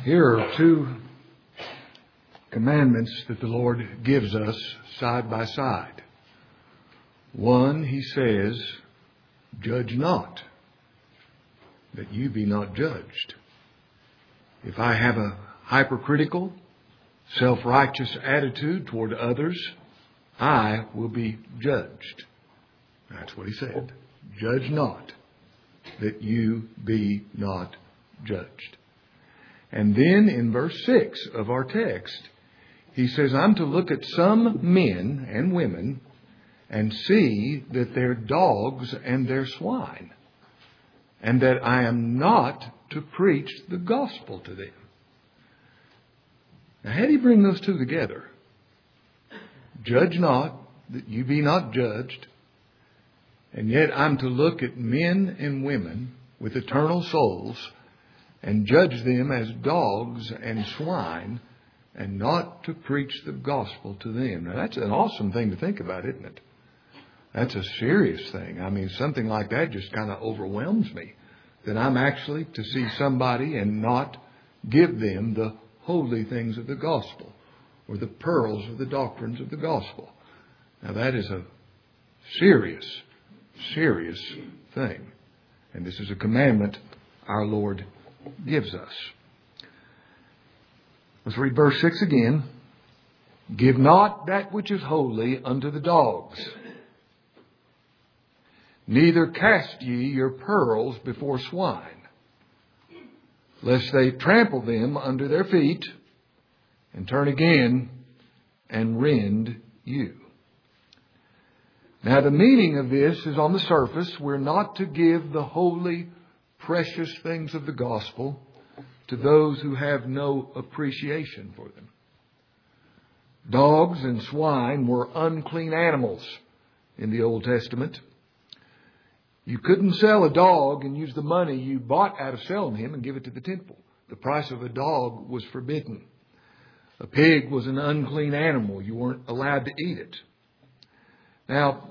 Here are two commandments that the Lord gives us side by side. One, He says, judge not, that you be not judged. If I have a hypercritical, self-righteous attitude toward others, I will be judged. That's what He said. Judge not, that you be not judged. And then in verse 6 of our text, He says, I'm to look at some men and women and see that they're dogs and they're swine, and that I am not to preach the gospel to them. Now, how do you bring those two together? Judge not, that you be not judged. And yet I'm to look at men and women with eternal souls and judge them as dogs and swine and not to preach the gospel to them. Now, that's an awesome thing to think about, isn't it? That's a serious thing. I mean, something like that just kind of overwhelms me. That I'm actually to see somebody and not give them the holy things of the gospel or the pearls of the doctrines of the gospel. Now, that is a serious thing. And this is a commandment our Lord gives us. Let's read verse 6 again. Give not that which is holy unto the dogs, neither cast ye your pearls before swine, lest they trample them under their feet and turn again and rend you. Now, the meaning of this is on the surface. We're not to give the holy, precious things of the gospel to those who have no appreciation for them. Dogs and swine were unclean animals in the Old Testament. You couldn't sell a dog and use the money you bought out of selling him and give it to the temple. The price of a dog was forbidden. A pig was an unclean animal. You weren't allowed to eat it. Now,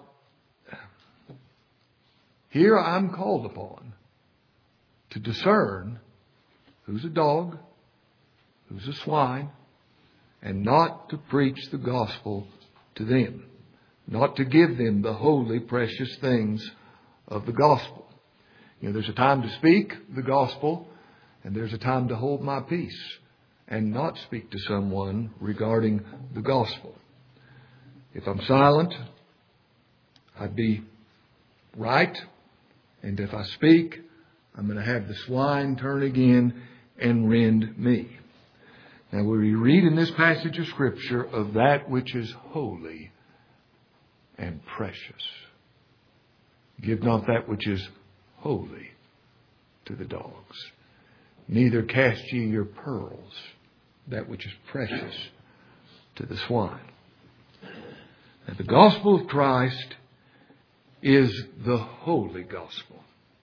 here I'm called upon to discern who's a dog, who's a swine, and not to preach the gospel to them. Not to give them the holy, precious things of the gospel. You know, there's a time to speak the gospel, and there's a time to hold my peace and not speak to someone regarding the gospel. If I'm silent, I'd be right. And if I speak, I'm going to have the swine turn again and rend me. Now, we read in this passage of Scripture of that which is holy and precious. Give not that which is holy to the dogs. Neither cast ye your pearls, that which is precious, to the swine. Now, the gospel of Christ is the holy gospel.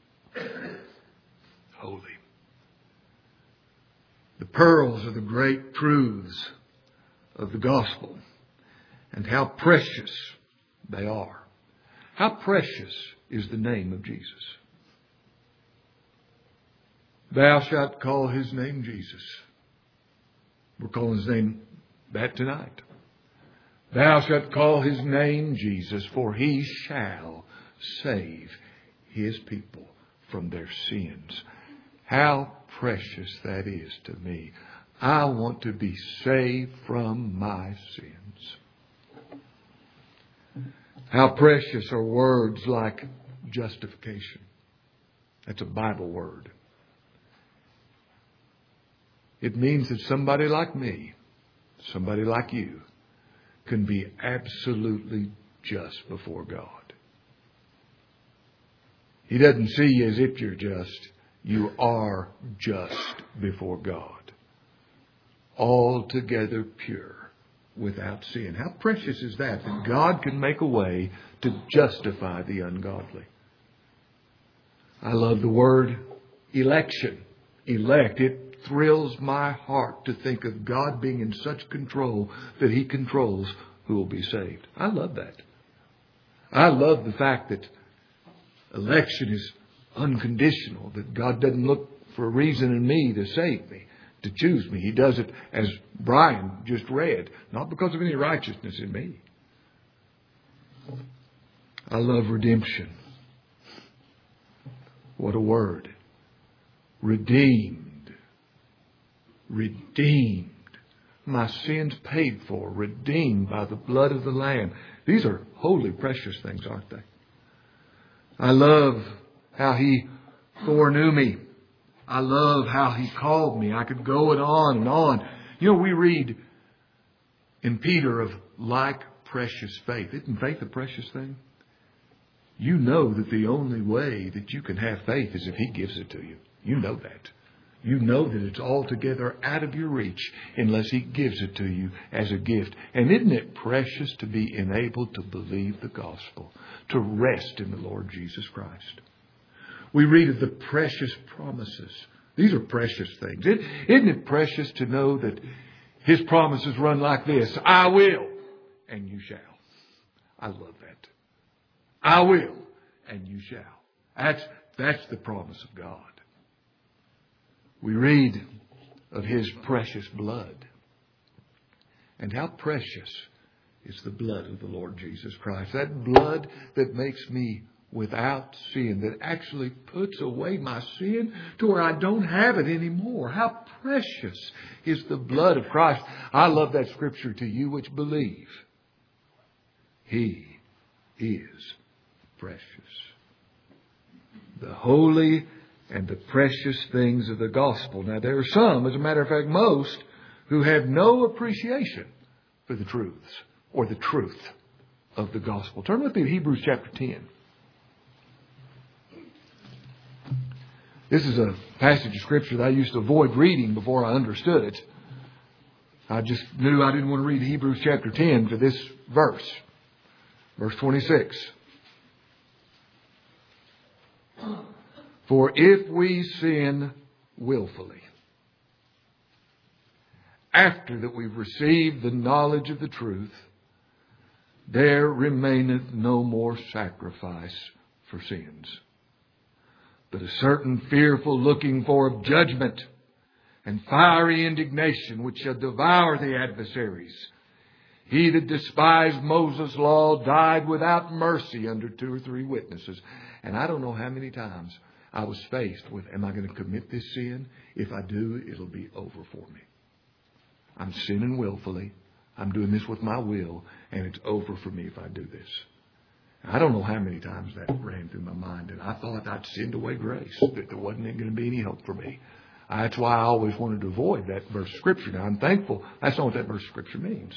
Holy. The pearls are the great truths of the gospel, and how precious they are. How precious is the name of Jesus. Thou shalt call His name Jesus. We're calling His name that tonight. Thou shalt call His name Jesus, for He shall save His people from their sins. How precious that is to me. I want to be saved from my sins. How precious are words like justification. That's a Bible word. It means that somebody like me, somebody like you, can be absolutely just before God. He doesn't see you as if you're just. You are just before God. Altogether pure, without sin. How precious is that God can make a way to justify the ungodly. I love the word election. Elect. It thrills my heart to think of God being in such control that He controls who will be saved. I love that. I love the fact that election is unconditional, that God doesn't look for a reason in me to save me. to choose me. He does it, as Brian just read, not because of any righteousness in me. I love redemption. What a word. Redeemed. Redeemed. My sins paid for. Redeemed by the blood of the Lamb. These are holy, precious things, aren't they? I love how He foreknew me. I love how He called me. I could go on and on. You know, we read in Peter of like precious faith. Isn't faith a precious thing? You know that the only way that you can have faith is if He gives it to you. You know that. You know that it's altogether out of your reach unless He gives it to you as a gift. And isn't it precious to be enabled to believe the gospel, to rest in the Lord Jesus Christ? We read of the precious promises. These are precious things. Isn't it precious to know that His promises run like this? I will, and you shall. I love that. I will, and you shall. That's the promise of God. We read of His precious blood. And how precious is the blood of the Lord Jesus Christ. That blood that makes me without sin, that actually puts away my sin to where I don't have it anymore. How precious is the blood of Christ. I love that scripture, to you which believe. He is precious. The holy and the precious things of the gospel. Now there are some, as a matter of fact most, who have no appreciation for the truths or the truth of the gospel. Turn with me to Hebrews chapter 10. This is a passage of Scripture that I used to avoid reading before I understood it. I just knew I didn't want to read Hebrews chapter 10 for this verse. Verse 26. For if we sin willfully, after that we've received the knowledge of the truth, there remaineth no more sacrifice for sins, but a certain fearful looking for of judgment and fiery indignation which shall devour the adversaries. He that despised Moses' law died without mercy under 2 or 3 witnesses. And I don't know how many times I was faced with, am I going to commit this sin? If I do, it'll be over for me. I'm sinning willfully. I'm doing this with my will, and it's over for me if I do this. I don't know how many times that ran through my mind, and I thought I'd sinned away grace, that there wasn't going to be any hope for me. That's why I always wanted to avoid that verse of Scripture. Now, I'm thankful that's not what that verse of Scripture means.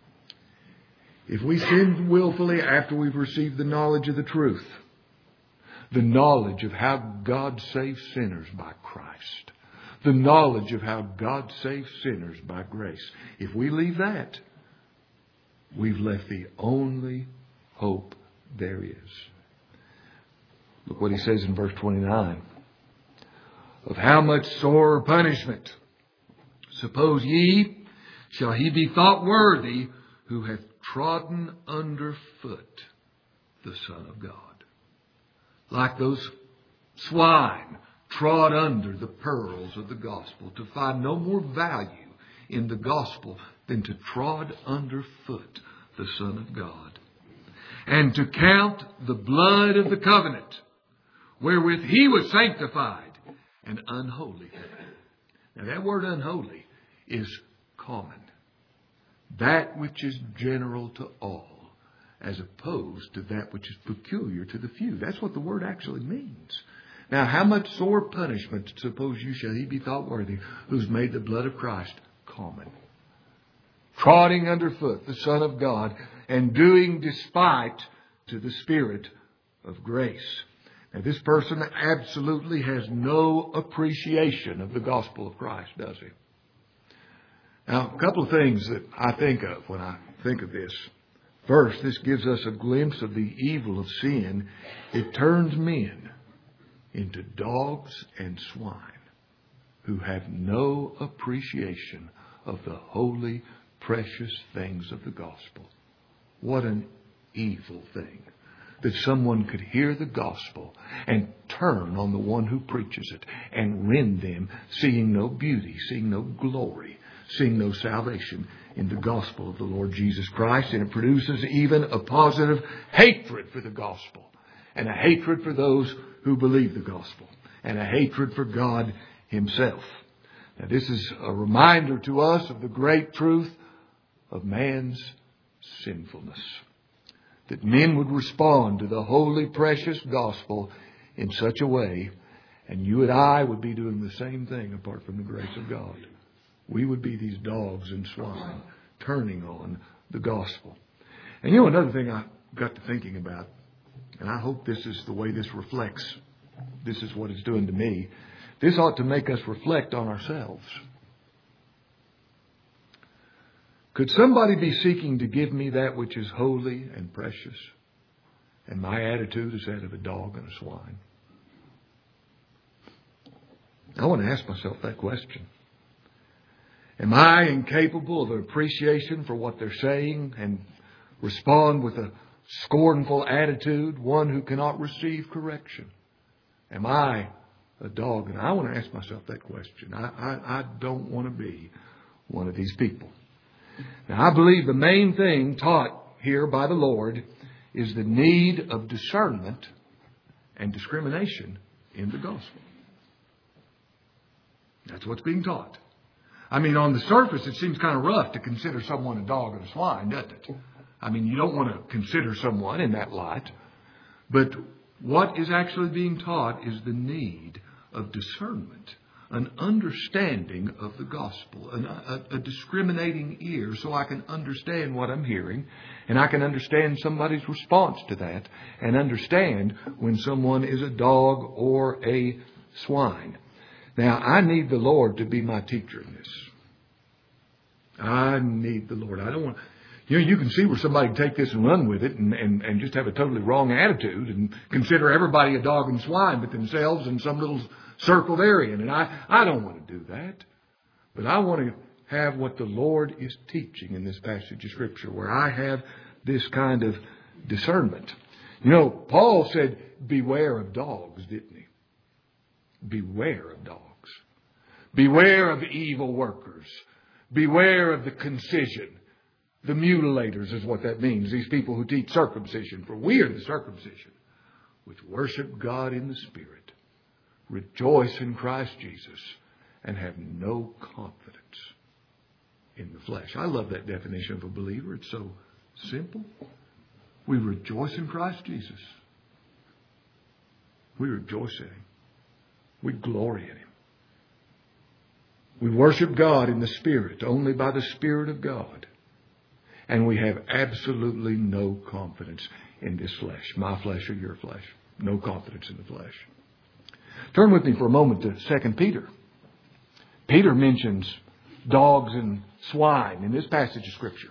If we sin willfully after we've received the knowledge of the truth, the knowledge of how God saves sinners by Christ, the knowledge of how God saves sinners by grace, if we leave that, we've left the only hope there is. Look what he says in verse 29. Of how much sorer punishment, suppose ye, shall he be thought worthy who hath trodden under foot the Son of God. Like those swine trod under the pearls of the gospel, to find no more value in the gospel than to trod under foot the Son of God. And to count the blood of the covenant, wherewith he was sanctified, an unholy thing. Now that word unholy is common. That which is general to all, as opposed to that which is peculiar to the few. That's what the word actually means. Now, how much sore punishment, suppose you shall he be thought worthy, who's made the blood of Christ common, trotting underfoot the Son of God, and doing despite to the Spirit of grace. Now, this person absolutely has no appreciation of the gospel of Christ, does he? Now, a couple of things that I think of when I think of this. First, this gives us a glimpse of the evil of sin. It turns men into dogs and swine who have no appreciation of the holy, precious things of the gospel. What an evil thing that someone could hear the gospel and turn on the one who preaches it and rend them, seeing no beauty, seeing no glory, seeing no salvation in the gospel of the Lord Jesus Christ. And it produces even a positive hatred for the gospel, and a hatred for those who believe the gospel, and a hatred for God Himself. Now, this is a reminder to us of the great truth of man's sinfulness. That men would respond to the holy, precious gospel in such a way, and you and I would be doing the same thing apart from the grace of God. We would be these dogs and swine turning on the gospel. And another thing I got to thinking about, and I hope this is the way this reflects, this is what it's doing to me. This ought to make us reflect on ourselves. Could somebody be seeking to give me that which is holy and precious, and my attitude is that of a dog and a swine? I want to ask myself that question. Am I incapable of appreciation for what they're saying and respond with a scornful attitude, one who cannot receive correction? Am I a dog? And I want to ask myself that question. I don't want to be one of these people. Now, I believe the main thing taught here by the Lord is the need of discernment and discrimination in the gospel. That's what's being taught. I mean, on the surface, it seems kind of rough to consider someone a dog and a swine, doesn't it? I mean, you don't want to consider someone in that light. But what is actually being taught is the need of discernment, an understanding of the gospel, a discriminating ear so I can understand what I'm hearing, and I can understand somebody's response to that, and understand when someone is a dog or a swine. Now, I need the Lord to be my teacher in this. I need the Lord. I don't want... You can see where somebody can take this and run with it and just have a totally wrong attitude and consider everybody a dog and swine but themselves in some little circled area. And I don't want to do that. But I want to have what the Lord is teaching in this passage of Scripture, where I have this kind of discernment. Paul said, beware of dogs, didn't he? Beware of dogs. Beware of evil workers. Beware of the concision. The mutilators is what that means. These people who teach circumcision. For we are the circumcision, which worship God in the Spirit, rejoice in Christ Jesus, and have no confidence in the flesh. I love that definition of a believer. It's so simple. We rejoice in Christ Jesus. We rejoice in Him. We glory in Him. We worship God in the Spirit, only by the Spirit of God. And we have absolutely no confidence in this flesh. My flesh or your flesh. No confidence in the flesh. Turn with me for a moment to 2 Peter. Peter mentions dogs and swine in this passage of Scripture.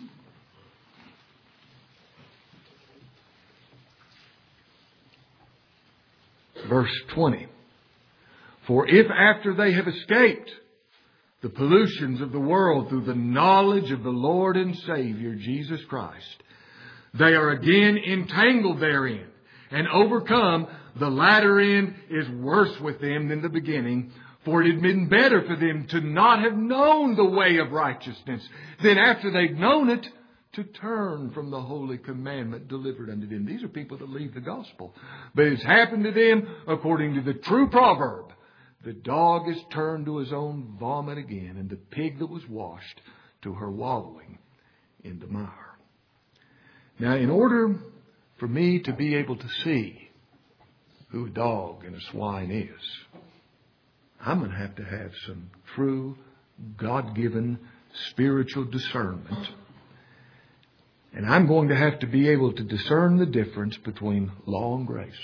Verse 20. For if after they have escaped the pollutions of the world through the knowledge of the Lord and Savior, Jesus Christ, they are again entangled therein and overcome, the latter end is worse with them than the beginning. For it had been better for them to not have known the way of righteousness than after they've known it, to turn from the holy commandment delivered unto them. These are people that leave the gospel. But it's happened to them according to the true proverb. The dog is turned to his own vomit again, and the pig that was washed to her wallowing in the mire. Now, in order for me to be able to see who a dog and a swine is, I'm going to have some true, God-given spiritual discernment. And I'm going to have to be able to discern the difference between law and grace.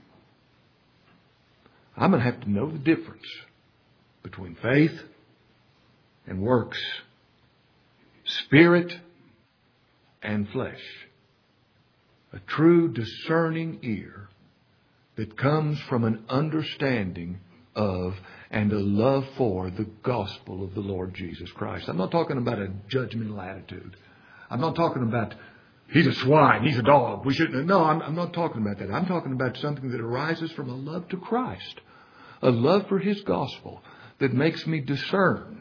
I'm going to have to know the difference between faith and works, spirit and flesh. A true discerning ear that comes from an understanding of and a love for the gospel of the Lord Jesus Christ. I'm not talking about a judgmental attitude. I'm not talking about he's a swine, he's a dog, we shouldn't. No, I'm not talking about that. I'm talking about something that arises from a love to Christ, a love for His gospel that makes me discern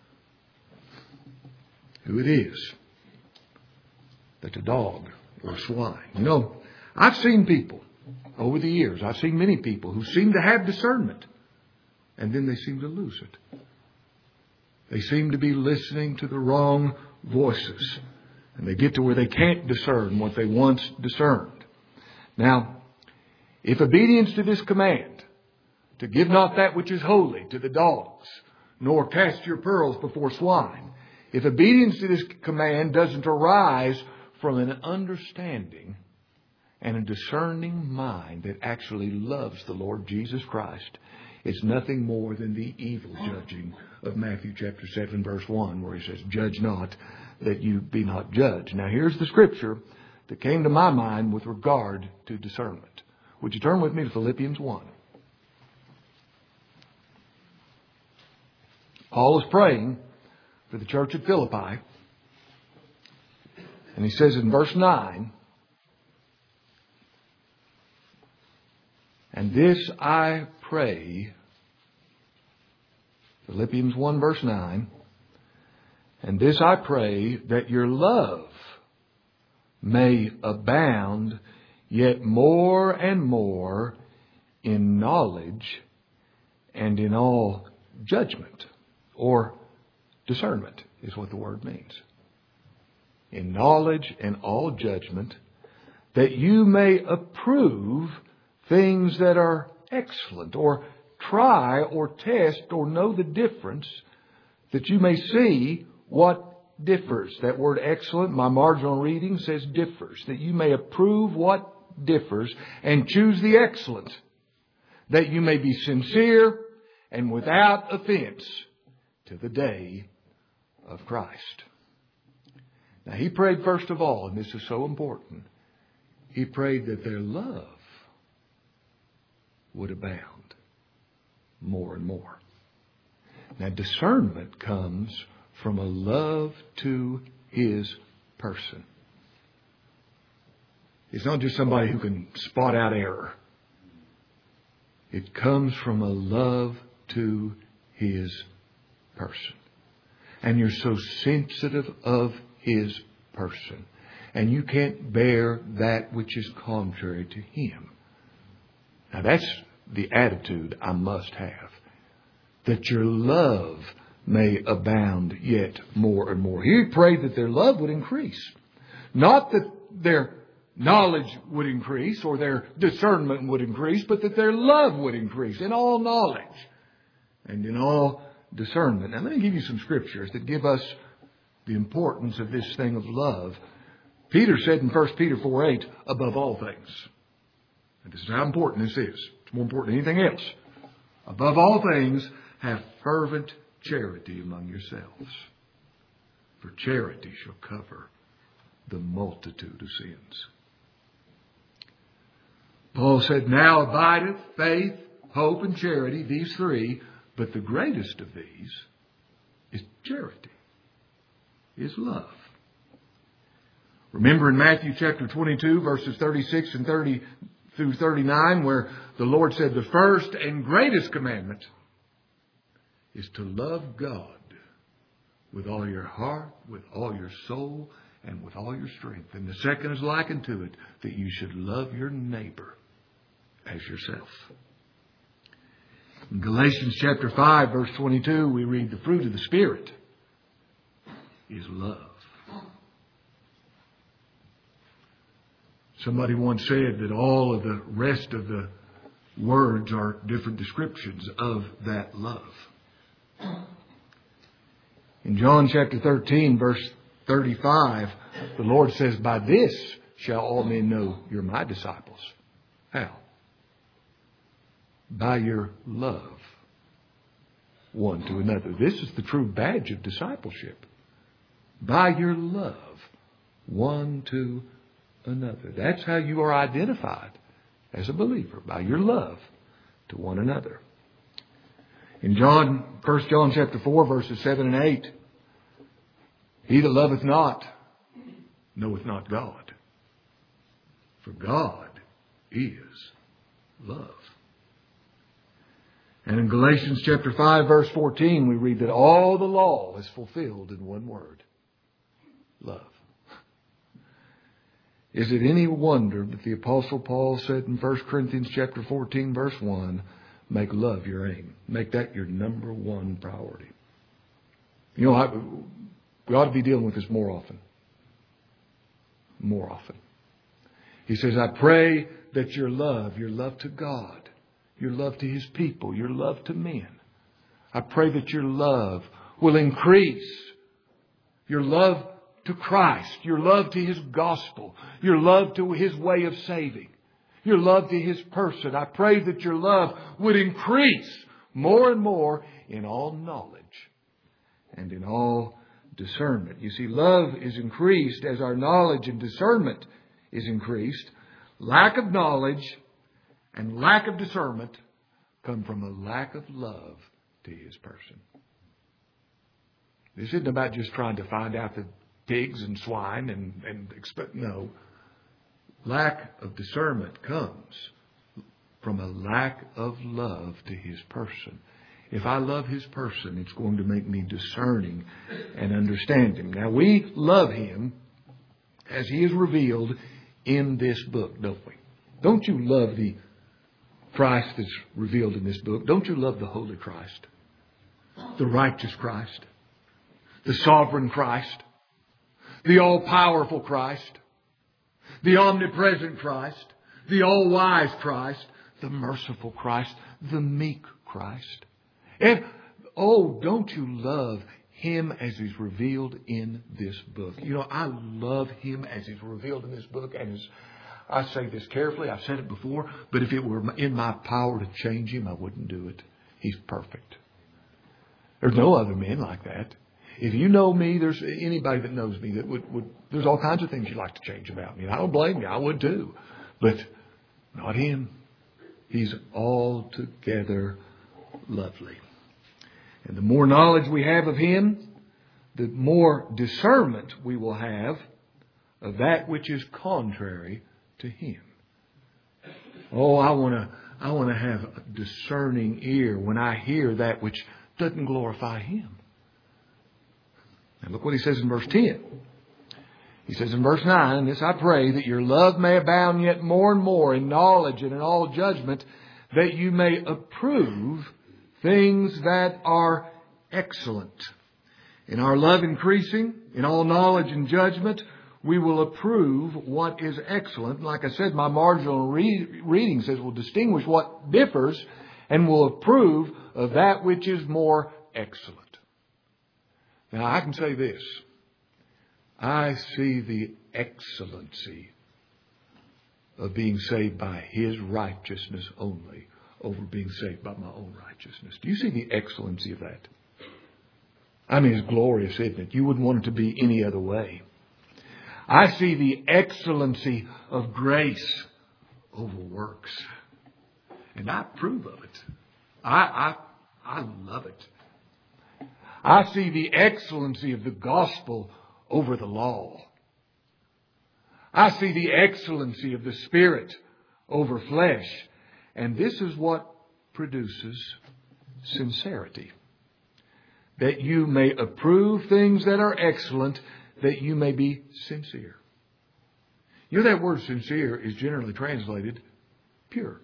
who it is that's a dog or a swine. You know, I've seen people over the years, I've seen many people who seem to have discernment, and then they seem to lose it. They seem to be listening to the wrong voices, and they get to where they can't discern what they once discerned. Now, if obedience to this command, to give not that which is holy to the dogs, nor cast your pearls before swine, if obedience to this command doesn't arise from an understanding and a discerning mind that actually loves the Lord Jesus Christ, it's nothing more than the evil judging of Matthew chapter 7 verse 1, where He says, judge not that you be not judged. Now here's the scripture that came to my mind with regard to discernment. Would you turn with me to Philippians 1? Paul is praying for the church at Philippi. And he says in verse 9, and this I pray, Philippians 1 verse 9, and this I pray, that your love may abound yet more and more in knowledge and in all judgment, or discernment is what the word means. In knowledge and all judgment, that you may approve things that are excellent, or try or test or know the difference, that you may see what differs. That word excellent, my marginal reading says differs. That you may approve what differs and choose the excellent, that you may be sincere and without offense to the day of Christ. Now he prayed first of all, and this is so important, he prayed that their love would abound more and more. Now discernment comes from a love to His person. It's not just somebody who can spot out error. It comes from a love to His person. And you're so sensitive of His person. And you can't bear that which is contrary to Him. Now that's the attitude I must have. That your love may abound yet more and more. He prayed that their love would increase. Not that their knowledge would increase or their discernment would increase, but that their love would increase in all knowledge and in all discernment. Now let me give you some scriptures that give us the importance of this thing of love. Peter said in 1 Peter 4:8, above all things. And this is how important this is. It's more important than anything else. Above all things, have fervent charity among yourselves. For charity shall cover the multitude of sins. Paul said, now abideth faith, hope, and charity, these three, but the greatest of these is charity, is love. Remember in Matthew chapter 22, verses 36 and 30 through 39, where the Lord said the first and greatest commandment is to love God with all your heart, with all your soul, and with all your strength. And the second is likened to it, that you should love your neighbor as yourself. In Galatians chapter 5, verse 22, we read the fruit of the Spirit is love. Somebody once said that all of the rest of the words are different descriptions of that love. In John chapter 13, verse 35, the Lord says, by this shall all men know you're my disciples. How? By your love one to another. This is the true badge of discipleship. By your love one to another. That's how you are identified as a believer, by your love to one another. In 1 John chapter 4, verses 7 and 8, he that loveth not knoweth not God, For God is love. And in Galatians chapter 5, verse 14, we read that all the law is fulfilled in one word: love. Is it any wonder that the Apostle Paul said in 1 Corinthians chapter 14, verse 1, make love your aim. Make that your number one priority. You know, we ought to be dealing with this more often. More often. He says, I pray that your love to God, your love to His people, your love to men, I pray that your love will increase. Your love to Christ, your love to His gospel, your love to His way of saving, your love to His person. I pray that your love would increase more and more in all knowledge and in all discernment. You see, love is increased as our knowledge and discernment is increased. Lack of knowledge and lack of discernment come from a lack of love to His person. This isn't about just trying to find out the pigs and swine and expect. No. Lack of discernment comes from a lack of love to His person. If I love His person, it's going to make me discerning and understand Him. Now, we love Him as He is revealed in this book, don't we? Don't you love the Christ that's revealed in this book? Don't you love the Holy Christ? The righteous Christ? The sovereign Christ? The all-powerful Christ? The omnipresent Christ? The all-wise Christ? The merciful Christ? The meek Christ? And, don't you love Him as He's revealed in this book? You know, I love Him as He's revealed in this book. And I say this carefully. I've said it before. But if it were in my power to change Him, I wouldn't do it. He's perfect. There's no other men like that. If you know me, there's anybody that knows me that would there's all kinds of things you'd like to change about me. And I don't blame you. I would too. But not Him. He's altogether lovely. And the more knowledge we have of Him, the more discernment we will have of that which is contrary to Him. Oh, I want to have a discerning ear when I hear that which doesn't glorify Him. And look what He says in verse 10. He says in verse 9, this I pray, that your love may abound yet more and more in knowledge and in all judgment, that you may approve things that are excellent. In our love increasing, in all knowledge and judgment, we will approve what is excellent. Like I said, my marginal reading says we'll distinguish what differs and will approve of that which is more excellent. Now, I can say this. I see the excellency of being saved by His righteousness only over being saved by my own righteousness. Do you see the excellency of that? I mean, it's glorious, isn't it? You wouldn't want it to be any other way. I see the excellency of grace over works. And I approve of it. I love it. I see the excellency of the gospel over the law. I see the excellency of the Spirit over flesh. And this is what produces sincerity. That you may approve things that are excellent, that you may be sincere. You know, that word sincere is generally translated pure.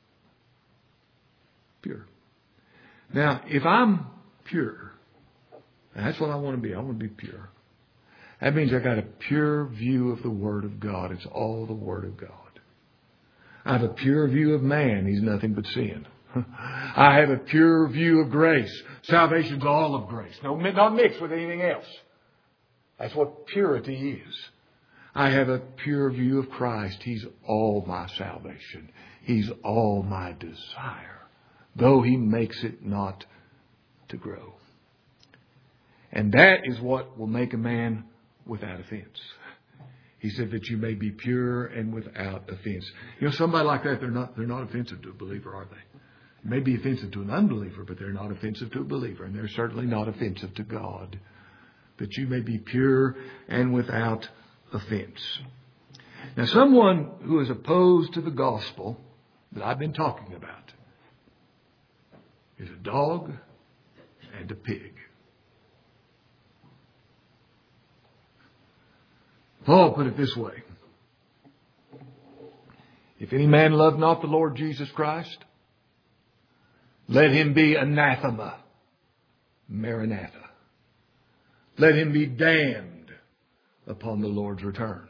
Pure. Now, if I'm pure, that's what I want to be. I want to be pure. That means I got a pure view of the Word of God. It's all the Word of God. I have a pure view of man. He's nothing but sin. I have a pure view of grace. Salvation's all of grace. No, not mixed with anything else. That's what purity is. I have a pure view of Christ. He's all my salvation. He's all my desire, though He makes it not to grow. And that is what will make a man without offense. He said that you may be pure and without offense. You know, somebody like that, they're not offensive to a believer, are they? It may be offensive to an unbeliever, but they're not offensive to a believer. And they're certainly not offensive to God. That you may be pure and without offense. Now, someone who is opposed to the gospel that I've been talking about is a dog and a pig. Paul put it this way. If any man love not the Lord Jesus Christ, let him be anathema, Maranatha. Let him be damned upon the Lord's return.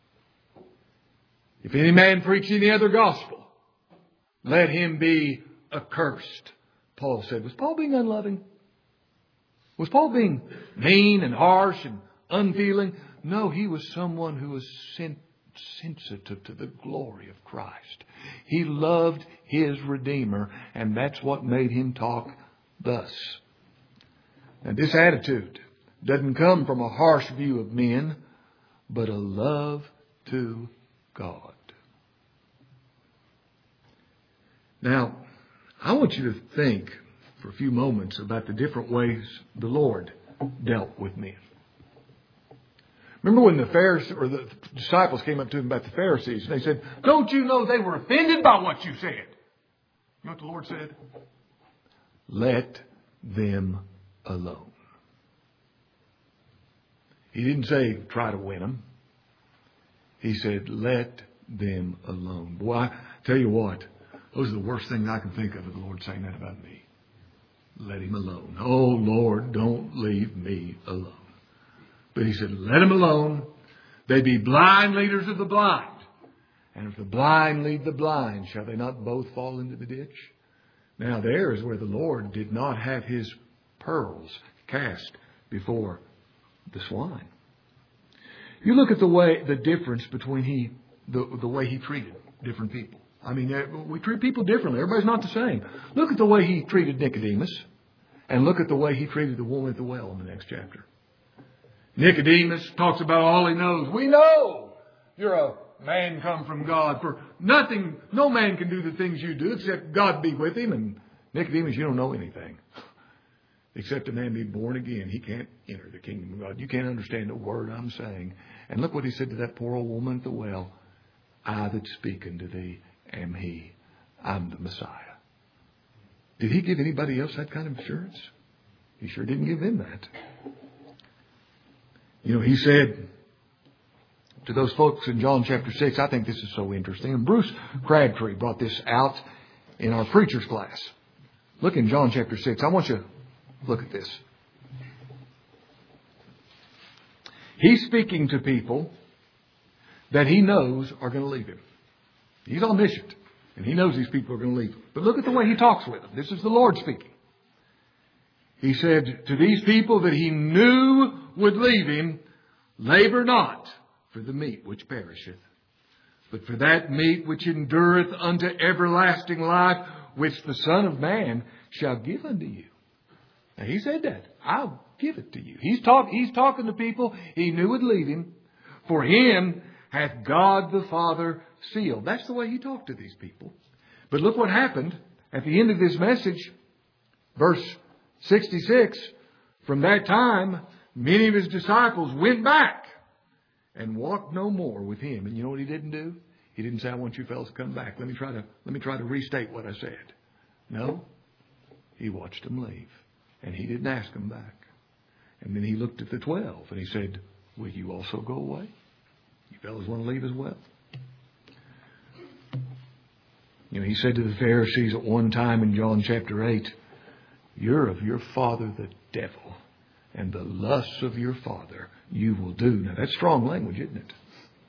If any man preach any other gospel, let him be accursed. Paul said, was Paul being unloving? Was Paul being mean and harsh and unfeeling? No, he was someone who was sensitive to the glory of Christ. He loved his Redeemer, and that's what made him talk thus. Now, this attitude doesn't come from a harsh view of men, but a love to God. Now, I want you to think for a few moments about the different ways the Lord dealt with men. Remember when the Pharisees or the disciples came up to him about the Pharisees, and they said, "Don't you know they were offended by what you said?" You know what the Lord said? Let them alone. He didn't say try to win them. He said, let them alone. Boy, I tell you what, those are the worst things I can think of the Lord saying that about me. Let him alone. Oh, Lord, don't leave me alone. But he said, let them alone. They be blind leaders of the blind. And if the blind lead the blind, shall they not both fall into the ditch? Now there is where the Lord did not have his pearls cast before the swine. You look at the difference between the way he treated different people. I mean, we treat people differently. Everybody's not the same. Look at the way he treated Nicodemus, and look at the way he treated the woman at the well in the next chapter. Nicodemus talks about all he knows. We know you're a man come from God. For nothing, no man can do the things you do except God be with him. And Nicodemus, you don't know anything. Except a man be born again. He can't enter the kingdom of God. You can't understand a word I'm saying. And look what he said to that poor old woman at the well. I that speak unto thee am he. I'm the Messiah. Did he give anybody else that kind of assurance? He sure didn't give them that. You know, he said to those folks in John chapter 6, I think this is so interesting. And Bruce Crabtree brought this out in our preacher's class. Look in John chapter 6. I want you to look at this. He's speaking to people that he knows are going to leave him. He's omniscient, and he knows these people are going to leave him. But look at the way he talks with them. This is the Lord speaking. He said to these people that he knew would leave him, labor not for the meat which perisheth, but for that meat which endureth unto everlasting life, which the Son of Man shall give unto you. Now he said that. I'll give it to you. He's talking to people he knew would leave him. For him hath God the Father sealed. That's the way he talked to these people. But look what happened at the end of this message. Verse 66. From that time, many of his disciples went back and walked no more with him. And you know what he didn't do? He didn't say, I want you fellas to come back. Let me try to restate what I said. No. He watched them leave. And he didn't ask them back. And then he looked at the 12 and he said, will you also go away? You fellas want to leave as well? You know, he said to the Pharisees at one time in John chapter 8, you're of your father the devil, and the lusts of your father you will do. Now that's strong language, isn't it?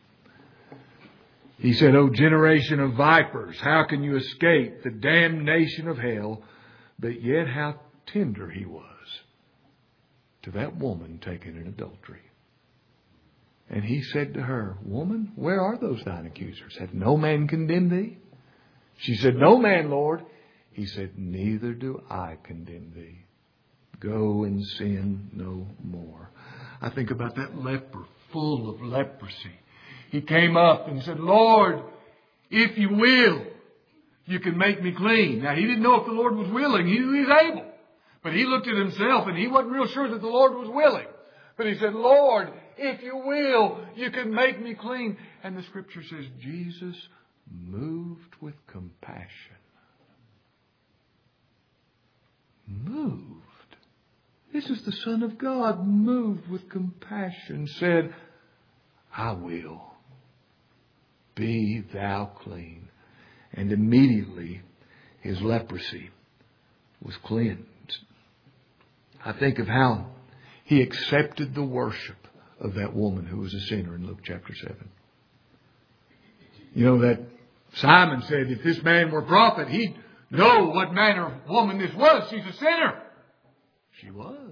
He said, O generation of vipers, how can you escape the damnation of hell? But yet how tender he was to that woman taken in adultery. And he said to her, woman, where are those thine accusers? Hath no man condemned thee? She said, no man, Lord. He said, neither do I condemn thee. Go and sin no more. I think about that leper full of leprosy. He came up and said, Lord, if you will, you can make me clean. Now, he didn't know if the Lord was willing. He knew he was able. But he looked at himself and he wasn't real sure that the Lord was willing. But he said, Lord, if you will, you can make me clean. And the Scripture says Jesus moved with compassion. Moved. This is the Son of God, moved with compassion, said, I will. Be thou clean. And immediately his leprosy was cleansed. I think of how he accepted the worship of that woman who was a sinner in Luke chapter 7. You know that Simon said if this man were a prophet, he'd know what manner of woman this was. She's a sinner. She was.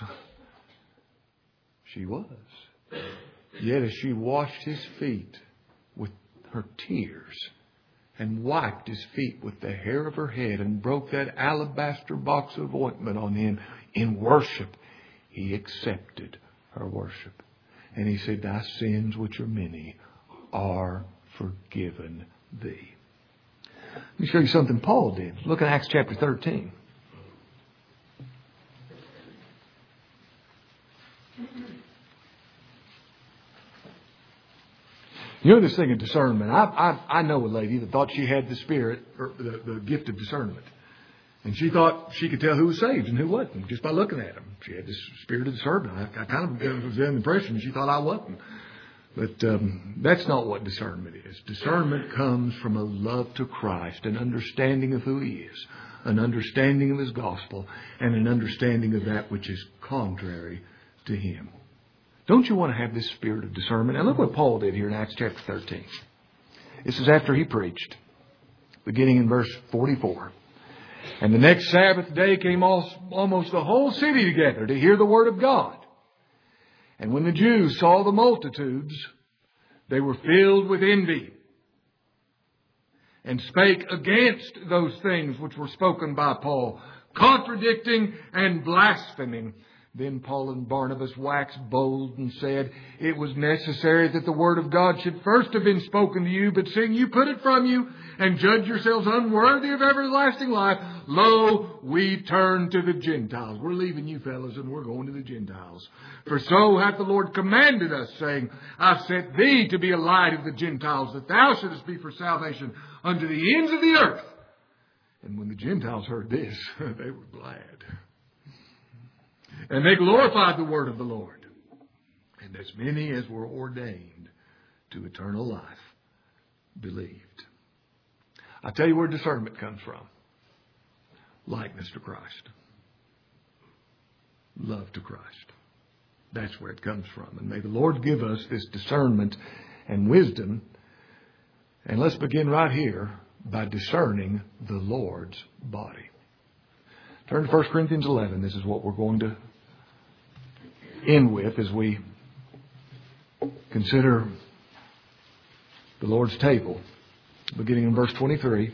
She was. Yet as she washed his feet with her tears and wiped his feet with the hair of her head and broke that alabaster box of ointment on him in worship, he accepted her worship. And he said, thy sins, which are many, are forgiven thee. Let me show you something Paul did. Look at Acts chapter 13. You know this thing of discernment. I know a lady that thought she had the spirit, or the gift of discernment. And she thought she could tell who was saved and who wasn't just by looking at them. She had this spirit of discernment. I kind of was under the impression she thought I wasn't. But that's not what discernment is. Discernment comes from a love to Christ, an understanding of who He is, an understanding of His gospel, and an understanding of that which is contrary to Him. Don't you want to have this spirit of discernment? And look what Paul did here in Acts chapter 13. This is after he preached, beginning in verse 44. And the next Sabbath day came almost the whole city together to hear the word of God. And when the Jews saw the multitudes, they were filled with envy and spake against those things which were spoken by Paul, contradicting and blaspheming. Then Paul and Barnabas waxed bold and said, it was necessary that the word of God should first have been spoken to you, but seeing you put it from you and judge yourselves unworthy of everlasting life, lo, we turn to the Gentiles. We're leaving you fellas and we're going to the Gentiles. For so hath the Lord commanded us, saying, I set thee to be a light of the Gentiles, that thou shouldest be for salvation unto the ends of the earth. And when the Gentiles heard this, they were glad. And they glorified the word of the Lord. And as many as were ordained to eternal life believed. I tell you where discernment comes from. Likeness to Christ. Love to Christ. That's where it comes from. And may the Lord give us this discernment and wisdom. And let's begin right here by discerning the Lord's body. Turn to 1 Corinthians 11. This is what we're going to end with as we consider the Lord's table. Beginning in verse 23.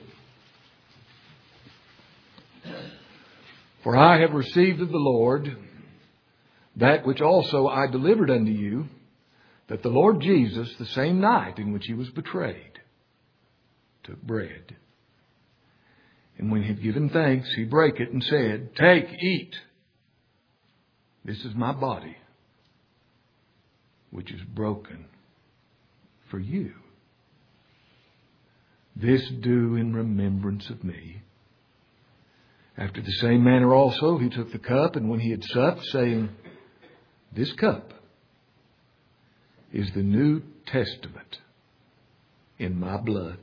For I have received of the Lord that which also I delivered unto you, that the Lord Jesus, the same night in which He was betrayed, took bread. And when He had given thanks, He brake it and said, take, eat. This is my body, which is broken for you. This do in remembrance of me. After the same manner also He took the cup, and when He had supped, saying, this cup is the New Testament in my blood.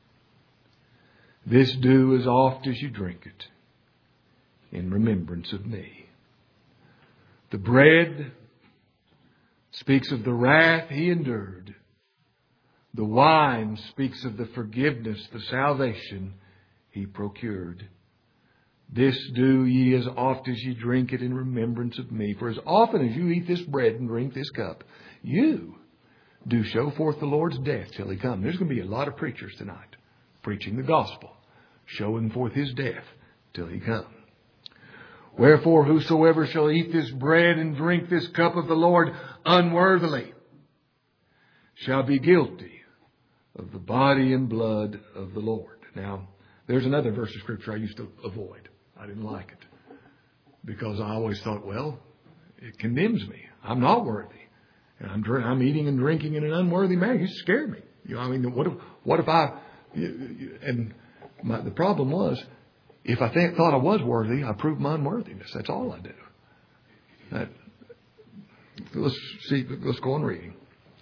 This do as oft as you drink it in remembrance of me. The bread speaks of the wrath He endured. The wine speaks of the forgiveness, the salvation He procured. This do ye as oft as ye drink it in remembrance of me. For as often as you eat this bread and drink this cup, you do show forth the Lord's death till He come. There's going to be a lot of preachers tonight preaching the gospel, showing forth His death till He come. Wherefore whosoever shall eat this bread and drink this cup of the Lord unworthily shall be guilty of the body and blood of the Lord. Now, there's another verse of Scripture I used to avoid. I didn't like it. Because I always thought, well, It condemns me. I'm not worthy. And I'm eating and drinking in an unworthy manner. You scared me. I mean, what if I... And the problem was, if I thought I was worthy, I proved my unworthiness. That's all I do. Let's go on reading.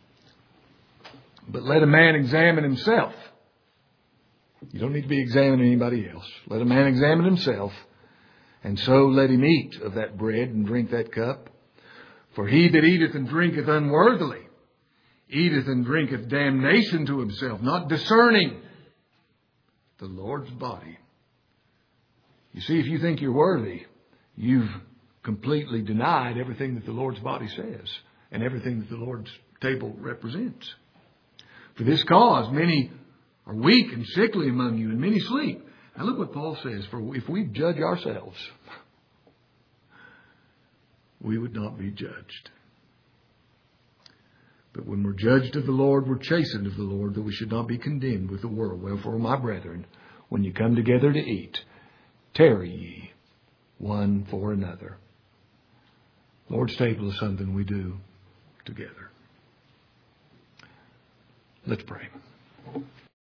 But let a man examine himself. You don't need to be examining anybody else. Let a man examine himself, and so let him eat of that bread and drink that cup. For he that eateth and drinketh unworthily eateth and drinketh damnation to himself, not discerning the Lord's body. You see, if you think you're worthy, you've completely denied everything that the Lord's body says and everything that the Lord's table represents. For this cause, many are weak and sickly among you, and many sleep. Now look what Paul says. For if we judge ourselves, we would not be judged. But when we're judged of the Lord, we're chastened of the Lord, that we should not be condemned with the world. Wherefore, my brethren, when you come together to eat, tarry ye one for another. Lord's table is something we do together. Let's pray.